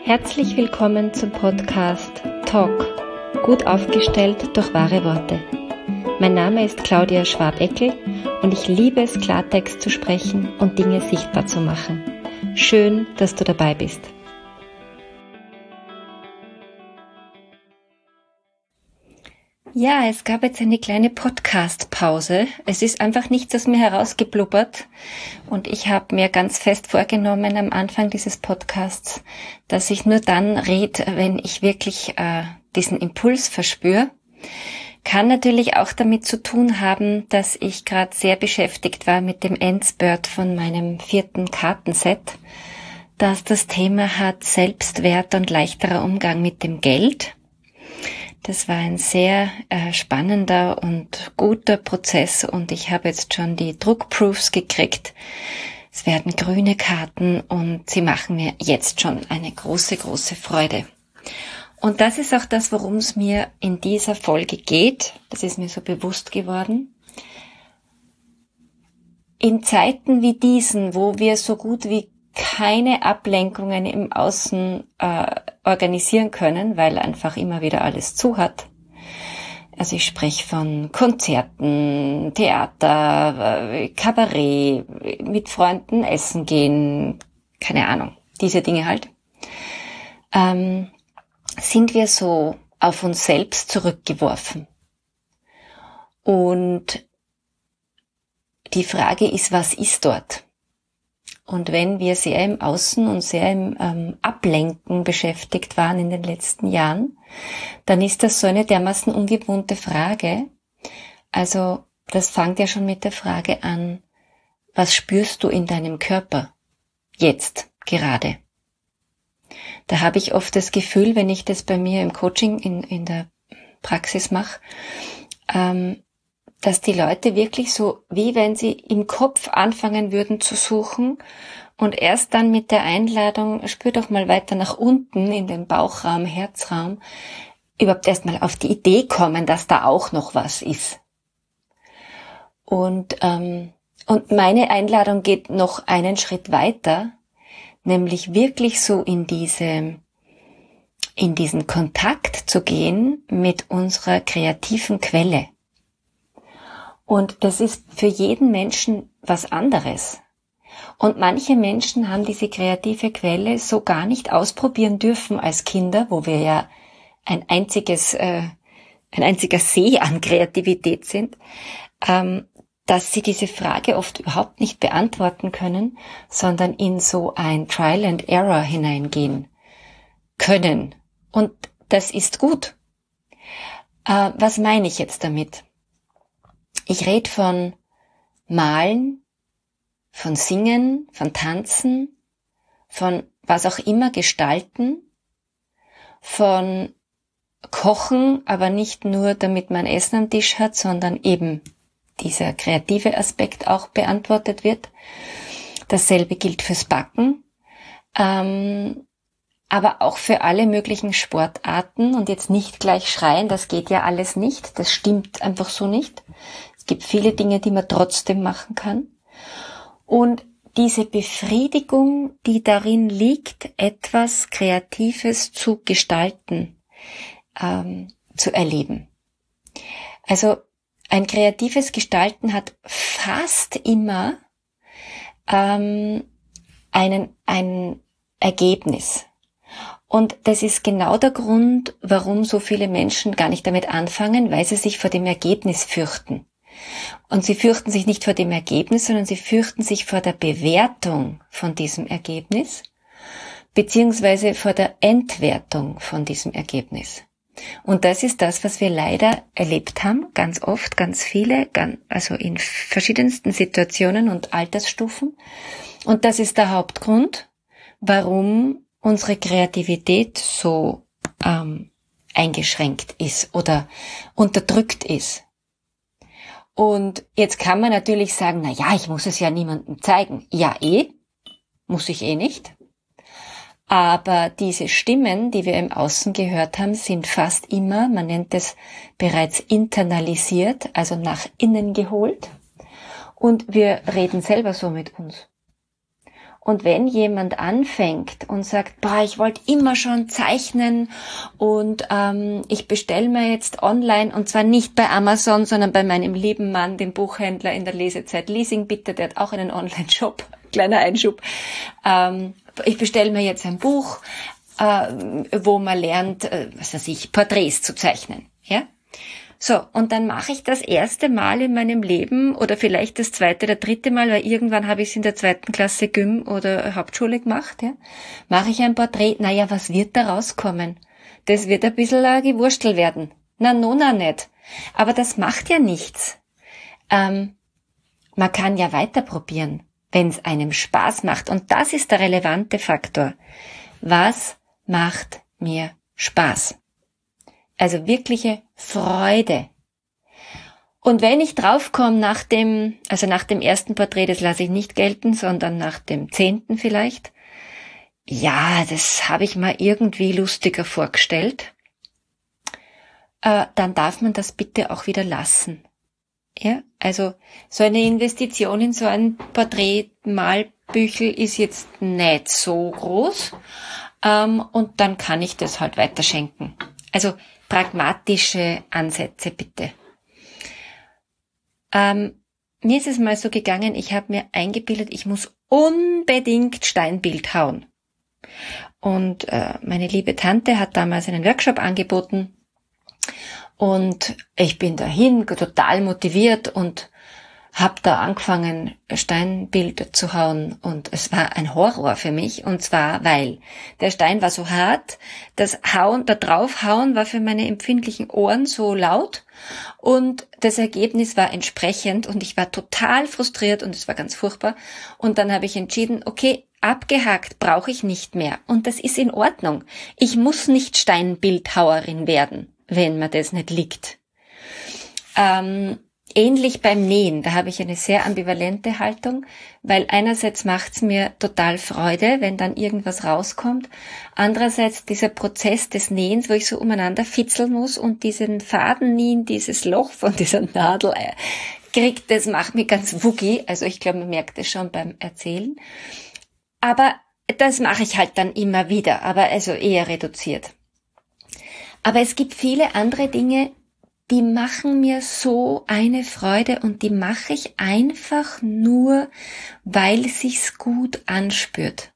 Herzlich willkommen zum Podcast Talk, gut aufgestellt durch wahre Worte. Mein Name ist Claudia Schwab-Eckel und ich liebe es, Klartext zu sprechen und Dinge sichtbar zu machen. Schön, dass du dabei bist. Ja, es gab jetzt eine kleine Podcast-Pause. Es ist einfach nichts aus mir herausgeblubbert und ich habe mir ganz fest vorgenommen am Anfang dieses Podcasts, dass ich nur dann rede, wenn ich wirklich diesen Impuls verspüre. Kann natürlich auch damit zu tun haben, dass ich gerade sehr beschäftigt war mit dem Endspurt von meinem 4. Kartenset, das das Thema hat Selbstwert und leichterer Umgang mit dem Geld. Das war ein sehr spannender und guter Prozess und ich habe jetzt schon die Druckproofs gekriegt. Es werden grüne Karten und sie machen mir jetzt schon eine große, große Freude. Und das ist auch das, worum es mir in dieser Folge geht. Das ist mir so bewusst geworden. In Zeiten wie diesen, wo wir so gut wie keine Ablenkungen im Außen organisieren können, weil einfach immer wieder alles zu hat. Also ich spreche von Konzerten, Theater, Kabarett, mit Freunden essen gehen, keine Ahnung, diese Dinge halt. Sind wir so auf uns selbst zurückgeworfen. Und die Frage ist, was ist dort? Und wenn wir sehr im Außen und sehr im Ablenken beschäftigt waren in den letzten Jahren, dann ist das so eine dermaßen ungewohnte Frage. Also das fängt ja schon mit der Frage an, was spürst du in deinem Körper jetzt gerade? Da habe ich oft das Gefühl, wenn ich das bei mir im Coaching in der Praxis mache, dass die Leute wirklich so, wie wenn sie im Kopf anfangen würden zu suchen und erst dann mit der Einladung, spür doch mal weiter nach unten in den Bauchraum, Herzraum, überhaupt erst mal auf die Idee kommen, dass da auch noch was ist. Und meine Einladung geht noch einen Schritt weiter, nämlich wirklich so in diesen Kontakt zu gehen mit unserer kreativen Quelle. Und das ist für jeden Menschen was anderes. Und manche Menschen haben diese kreative Quelle so gar nicht ausprobieren dürfen als Kinder, wo wir ja ein einziger See an Kreativität sind, dass sie diese Frage oft überhaupt nicht beantworten können, sondern in so ein Trial and Error hineingehen können. Und das ist gut. Was meine ich jetzt damit? Ich rede von Malen, von Singen, von Tanzen, von was auch immer gestalten, von Kochen, aber nicht nur, damit man Essen am Tisch hat, sondern eben dieser kreative Aspekt auch beantwortet wird. Dasselbe gilt fürs Backen, aber auch für alle möglichen Sportarten und jetzt nicht gleich schreien, das geht ja alles nicht, das stimmt einfach so nicht. Es gibt viele Dinge, die man trotzdem machen kann. Und diese Befriedigung, die darin liegt, etwas Kreatives zu gestalten, zu erleben. Also ein kreatives Gestalten hat fast immer ein Ergebnis. Und das ist genau der Grund, warum so viele Menschen gar nicht damit anfangen, weil sie sich vor dem Ergebnis fürchten. Und sie fürchten sich nicht vor dem Ergebnis, sondern sie fürchten sich vor der Bewertung von diesem Ergebnis, beziehungsweise vor der Entwertung von diesem Ergebnis. Und das ist das, was wir leider erlebt haben, ganz oft, ganz viele, also in verschiedensten Situationen und Altersstufen. Und das ist der Hauptgrund, warum unsere Kreativität so eingeschränkt ist oder unterdrückt ist. Und jetzt kann man natürlich sagen, na ja, ich muss es ja niemandem zeigen. Ja, muss ich nicht. Aber diese Stimmen, die wir im Außen gehört haben, sind fast immer, man nennt es bereits internalisiert, also nach innen geholt. Und wir reden selber so mit uns. Und wenn jemand anfängt und sagt, ich wollte immer schon zeichnen und ich bestelle mir jetzt online, und zwar nicht bei Amazon, sondern bei meinem lieben Mann, dem Buchhändler in der Lesezeit Leasing, bitte, der hat auch einen Online-Shop, kleiner Einschub. Ich bestelle mir jetzt ein Buch, wo man lernt, Porträts zu zeichnen, ja? So, und dann mache ich das erste Mal in meinem Leben oder vielleicht das zweite oder dritte Mal, weil irgendwann habe ich es in der 2. Klasse Gym oder Hauptschule gemacht, ja. Mache ich ein Porträt, naja, was wird da rauskommen? Das wird ein bisschen ein Gewurstel werden. Na nicht. Aber das macht ja nichts. Man kann ja weiter probieren, wenn es einem Spaß macht. Und das ist der relevante Faktor. Was macht mir Spaß? Also wirkliche Freude. Und wenn ich draufkomme nach dem ersten Porträt, das lasse ich nicht gelten, sondern nach dem 10. vielleicht, ja, das habe ich mir irgendwie lustiger vorgestellt, dann darf man das bitte auch wieder lassen. Ja, also so eine Investition in so ein Porträtmalbüchel ist jetzt nicht so groß, und dann kann ich das halt weiterschenken. Also pragmatische Ansätze bitte. Mir ist es mal so gegangen, ich habe mir eingebildet, ich muss unbedingt Steinbild hauen. Und meine liebe Tante hat damals einen Workshop angeboten und ich bin dahin total motiviert und habe da angefangen, Steinbild zu hauen, und es war ein Horror für mich, und zwar, weil der Stein war so hart, das Hauen, da draufhauen war für meine empfindlichen Ohren so laut, und das Ergebnis war entsprechend, und ich war total frustriert und es war ganz furchtbar, und dann habe ich entschieden, okay, abgehakt, brauche ich nicht mehr, und das ist in Ordnung. Ich muss nicht Steinbildhauerin werden, wenn mir das nicht liegt. Ähnlich beim Nähen, da habe ich eine sehr ambivalente Haltung, weil einerseits macht's mir total Freude, wenn dann irgendwas rauskommt, andererseits dieser Prozess des Nähens, wo ich so umeinander fitzeln muss und diesen Faden nähen, dieses Loch von dieser Nadel kriegt, das macht mich ganz wuggy, also ich glaube, man merkt es schon beim Erzählen, aber das mache ich halt dann immer wieder, aber also eher reduziert. Aber es gibt viele andere Dinge, die machen mir so eine Freude, und die mache ich einfach nur, weil sich's gut anspürt.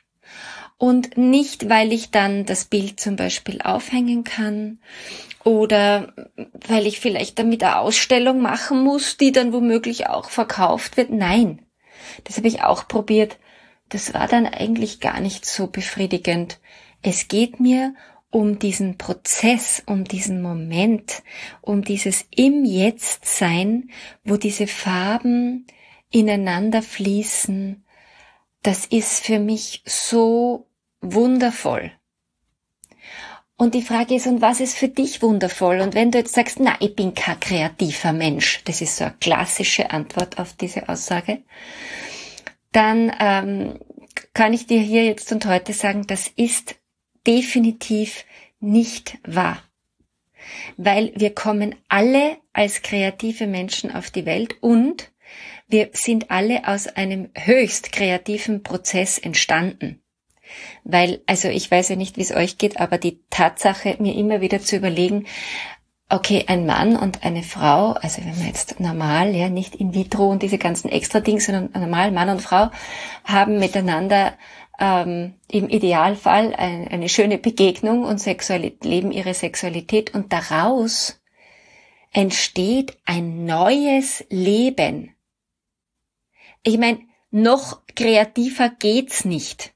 Und nicht, weil ich dann das Bild zum Beispiel aufhängen kann oder weil ich vielleicht damit eine Ausstellung machen muss, die dann womöglich auch verkauft wird. Nein, das habe ich auch probiert. Das war dann eigentlich gar nicht so befriedigend. Es geht mir um diesen Prozess, um diesen Moment, um dieses im Jetzt-Sein, wo diese Farben ineinander fließen. Das ist für mich so wundervoll. Und die Frage ist, und was ist für dich wundervoll? Und wenn du jetzt sagst, na, ich bin kein kreativer Mensch, das ist so eine klassische Antwort auf diese Aussage, dann kann ich dir hier jetzt und heute sagen, das ist definitiv nicht wahr. Weil wir kommen alle als kreative Menschen auf die Welt und wir sind alle aus einem höchst kreativen Prozess entstanden. Weil, also ich weiß ja nicht, wie es euch geht, aber die Tatsache, mir immer wieder zu überlegen, okay, ein Mann und eine Frau, also wenn man jetzt normal, ja, nicht in vitro und diese ganzen extra Dinge, sondern normal Mann und Frau haben miteinander im Idealfall eine schöne Begegnung und leben ihre Sexualität, und daraus entsteht ein neues Leben. Ich meine, noch kreativer geht's nicht.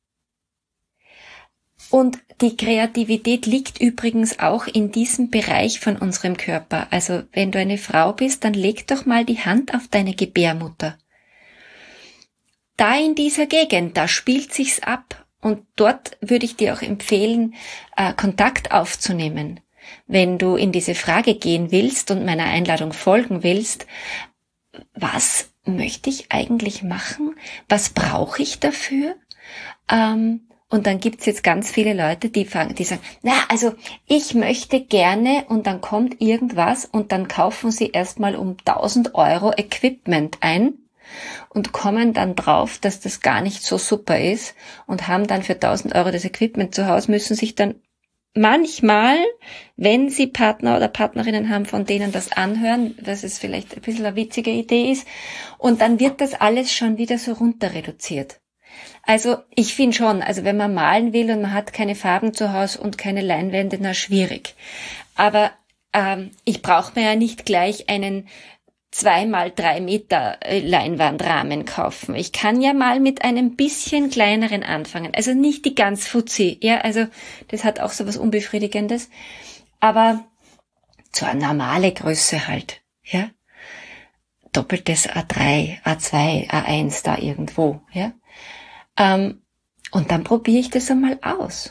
Und die Kreativität liegt übrigens auch in diesem Bereich von unserem Körper. Also wenn du eine Frau bist, dann leg doch mal die Hand auf deine Gebärmutter. Da in dieser Gegend, da spielt sich's ab, und dort würde ich dir auch empfehlen, Kontakt aufzunehmen. Wenn du in diese Frage gehen willst und meiner Einladung folgen willst, was möchte ich eigentlich machen? Was brauche ich dafür? Und dann gibt's jetzt ganz viele Leute, die sagen, also ich möchte gerne, und dann kommt irgendwas und dann kaufen sie erstmal um 1.000 € Equipment ein. und kommen dann drauf, dass das gar nicht so super ist und haben dann für 1.000 Euro das Equipment zu Hause, müssen sich dann manchmal, wenn sie Partner oder Partnerinnen haben, von denen das anhören, dass es vielleicht ein bisschen eine witzige Idee ist, und dann wird das alles schon wieder so runter reduziert. Also ich finde schon, also wenn man malen will und man hat keine Farben zu Hause und keine Leinwände, na schwierig. Aber ich brauche mir ja nicht gleich einen 2x3 Meter Leinwandrahmen kaufen. Ich kann ja mal mit einem bisschen kleineren anfangen. Also nicht die ganz Fuzzi, ja, also das hat auch so was Unbefriedigendes. Aber so eine normale Größe halt, ja. Doppeltes A3, A2, A1 da irgendwo, ja. Und dann probiere ich das einmal aus.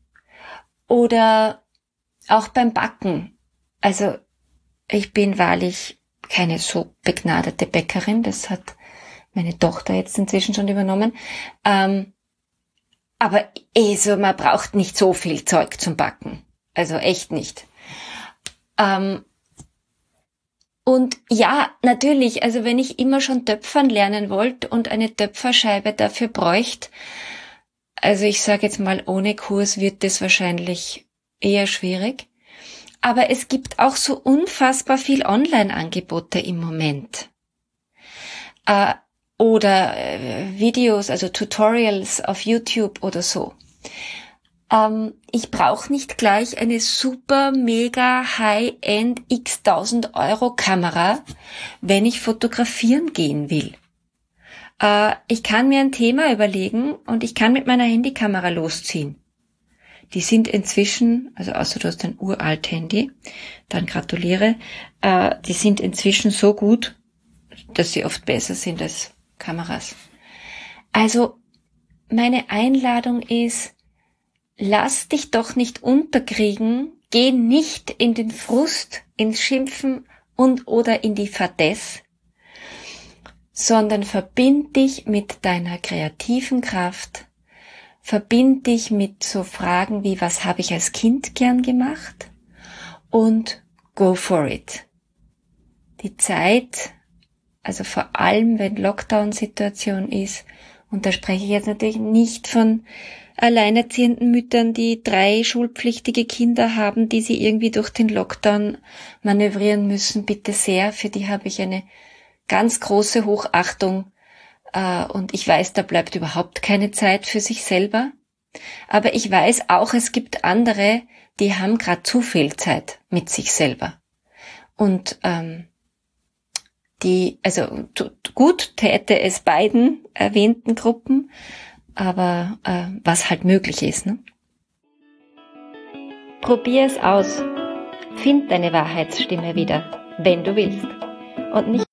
Oder auch beim Backen. Also ich bin wahrlich keine so begnadete Bäckerin, das hat meine Tochter jetzt inzwischen schon übernommen. Aber so, man braucht nicht so viel Zeug zum Backen. Also echt nicht. Und ja, natürlich, also wenn ich immer schon töpfern lernen wollte und eine Töpferscheibe dafür bräuchte, also ich sage jetzt mal, ohne Kurs wird das wahrscheinlich eher schwierig. Aber es gibt auch so unfassbar viel Online-Angebote im Moment. Oder Videos, also Tutorials auf YouTube oder so. Ich brauche nicht gleich eine super, mega, high-end x-1000 Euro Kamera, wenn ich fotografieren gehen will. Ich kann mir ein Thema überlegen und ich kann mit meiner Handykamera losziehen. Die sind inzwischen, also außer du hast ein uralt Handy, dann gratuliere, die sind inzwischen so gut, dass sie oft besser sind als Kameras. Also meine Einladung ist, lass dich doch nicht unterkriegen, geh nicht in den Frust, ins Schimpfen und oder in die Fadesse, sondern verbind dich mit deiner kreativen Kraft. Verbind dich mit so Fragen wie, was habe ich als Kind gern gemacht? Und go for it. Die Zeit, also vor allem wenn Lockdown-Situation ist, und da spreche ich jetzt natürlich nicht von alleinerziehenden Müttern, die 3 schulpflichtige Kinder haben, die sie irgendwie durch den Lockdown manövrieren müssen, bitte sehr, für die habe ich eine ganz große Hochachtung. Und ich weiß, da bleibt überhaupt keine Zeit für sich selber. Aber ich weiß auch, es gibt andere, die haben gerade zu viel Zeit mit sich selber. Und gut täte es beiden erwähnten Gruppen, aber was halt möglich ist. Ne? Probier es aus. Find deine Wahrheitsstimme wieder, wenn du willst. Und nicht